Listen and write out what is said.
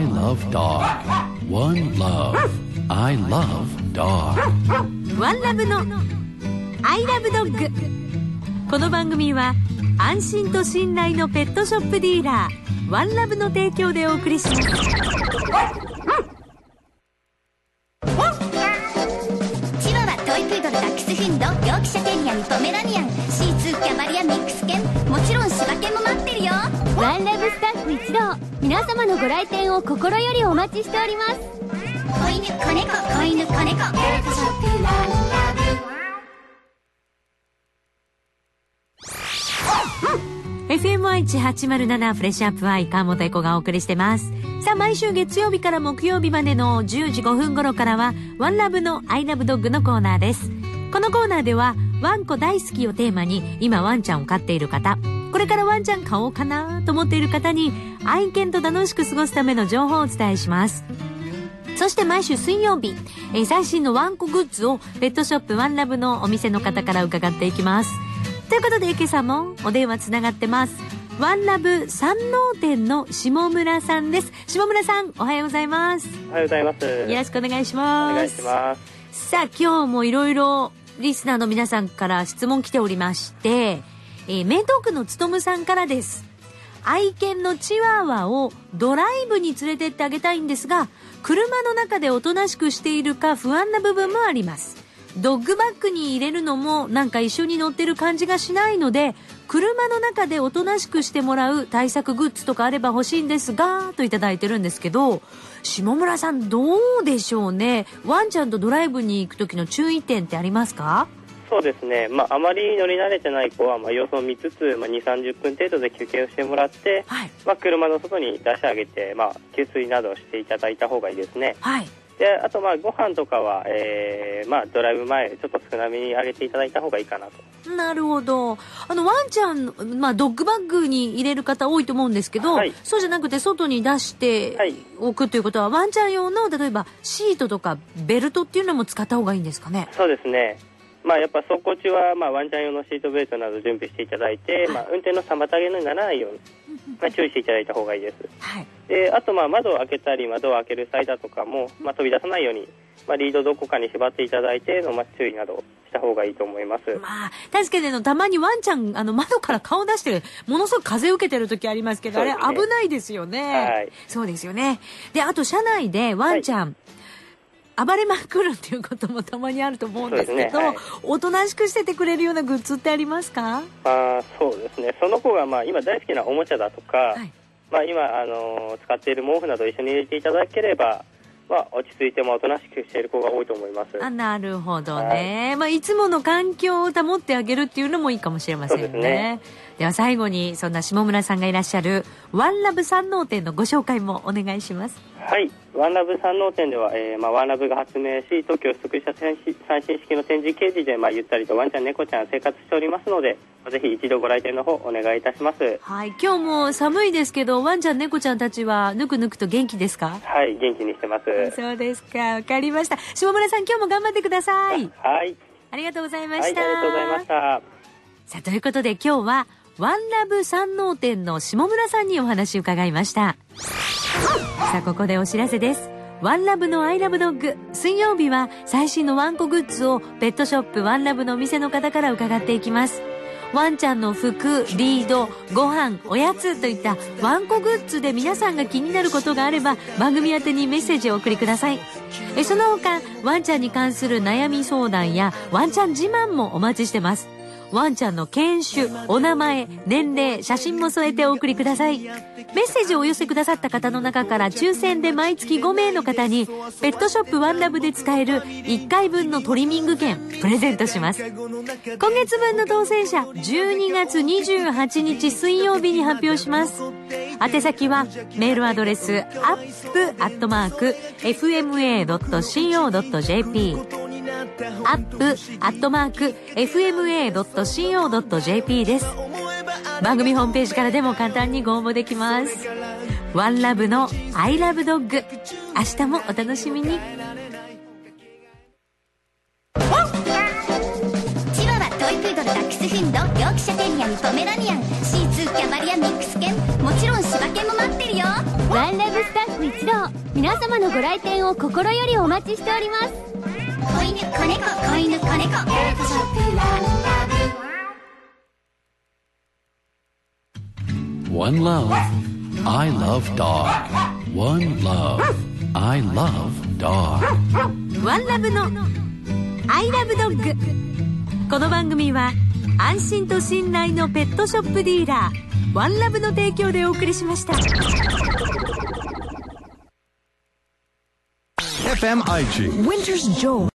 I love dog. One love. I love dog. ワンラブの I love dog。 この番組は安心と信頼のペットショップディーラーワンラブの提供でお送りします。 チワワ、トイプードル、ダックスフンド、ヨークシャテリアン、ポメラニアン、シーツー、キャバリア、ミックス犬、もちろん柴犬も待ってるよ。 ワンラブスタッフ一同、皆様のご来店を心よりお待ちしております。 子犬、子猫、子犬、子猫、ペットショップワンラブ。FM1-807 フレッシュアップは川本エコがお送りしてます。さあ、毎週月曜日から木曜日までの10時5分頃からはワンラブの I love dog のコーナーです。このコーナーではワンコ大好きをテーマに、今ワンちゃんを飼っている方、これからワンちゃん飼おうかなと思っている方に愛犬と楽しく過ごすための情報をお伝えします。そして毎週水曜日、最新のワンコグッズをペットショップワンラブのお店の方から伺っていきます。ということで、今朝もお電話つながってます。ワンラブ山王店の下村さんです。下村さん、おはようございます。 おはようございます。 よろしくお願いします。 お願いします。 さあ、今日もいろいろリスナーの皆さんから質問来ておりまして、名東区のつとむさんからです。愛犬のチワワをドライブに連れてってあげたいんですが、車の中でおとなしくしているか不安な部分もあります。ドッグバッグに入れるのもなんか一緒に乗ってる感じがしないので、車の中でおとなしくしてもらう対策グッズとかあれば欲しいんですが、といただいてるんですけど、下村さんどうでしょうね。ワンちゃんとドライブに行く時の注意点ってありますか？ そうですね、あまり乗り慣れてない子は様子を見つつ、2、30分程度で休憩をしてもらって、はい、車の外に出してあげて、給水などをしていただいた方がいいですね。 はい。 で、あとご飯とかは、ドライブ前ちょっと少なめにあげていただいた方がいいかなと。 なるほど。ワンちゃん、ドッグバッグに入れる方多いと思うんですけど、はい、そうじゃなくて外に出しておくということは、ワンちゃん用の例えばシートとかベルトっていうのも使った方がいいんですかね？ そうですね。やっぱ走行中は、ワンちゃん用のシートベルトなど準備していただいて、運転の妨げにならないように、注意していただいた方がいいです。はい、で、あと窓を開けたり窓を開ける際だとかも、飛び出さないように、リードどこかに縛っていただいての、注意などした方がいいと思います。 確かにたまにワンちゃん窓から顔出してものすごく風受けてる時ありますけど、ね、あれ危ないですよね。はい、そうですよね。で、あと車内でワンちゃん、暴れまくるっていうこともたまにあると思うんですけど、おとなしくしててくれるようなグッズってありますか？ そうですね。その子が今大好きなおもちゃだとか、はい、今使っている毛布など一緒に入れていただければ、落ち着いてもおとなしくしている子が多いと思います。 なるほどね。はい、いつもの環境を保ってあげるっていうのもいいかもしれませんね。そうですね。では最後に、そんな下村さんがいらっしゃるワンラブ山王店のご紹介もお願いします。 はい、ワンラブ山王店では、ワンラブが発明し特許を取得した最新式の展示ケージで、ゆったりとワンちゃん猫ちゃん生活しておりますので、ぜひ一度ご来店の方お願いいたします。 はい、今日も寒いですけど、ワンちゃん猫ちゃんたちはぬくぬくと元気ですか？ はい、元気にしてます。 そうですか、わかりました。下村さん、今日も頑張ってください。 はい、 ありがとうございました。 はい、ありがとうございました。 さあ、ということで今日はワンラブ山王店の下村さんにお話を伺いました。さあ、ここでお知らせです。ワンラブのアイラブドッグ、水曜日は最新のワンコグッズをペットショップワンラブのお店の方から伺っていきます。ワンちゃんの服、リード、ご飯、おやつといったワンコグッズで皆さんが気になることがあれば、番組宛てにメッセージをお送りください。その他、ワンちゃんに関する悩み相談やワンちゃん自慢もお待ちしてます。ワンちゃんの犬種、お名前、年齢、写真も添えてお送りください。メッセージをお寄せくださった方の中から抽選で毎月5名の方にペットショップワンラブで使える1回分のトリミング券プレゼントします。今月分の当選者12月28日水曜日に発表します。宛先はメールアドレス up@fma.co.jp up@fma.co.jp です。番組ホームページからでも簡単にご応募できます。ワンラブのアイラブドッグ、明日もお楽しみに。 チワワ、トイプードル、ダックスフンド、ヨークシャテリアン、ポメラニアン、シーツー、キャバリア、ミックス犬、もちろん柴犬も待ってるよ。 ワンラブスタッフ一同、皆様のご来店を心よりお待ちしております。 子犬子猫子犬子猫ペットショップワンラブ。 One love, I love dog. One love, I love dog. ワンラブのアイラブドッグ。この番組は安心と信頼のペットショップディーラーワンラブの提供でお送りしました。 FM IG Winter's Joy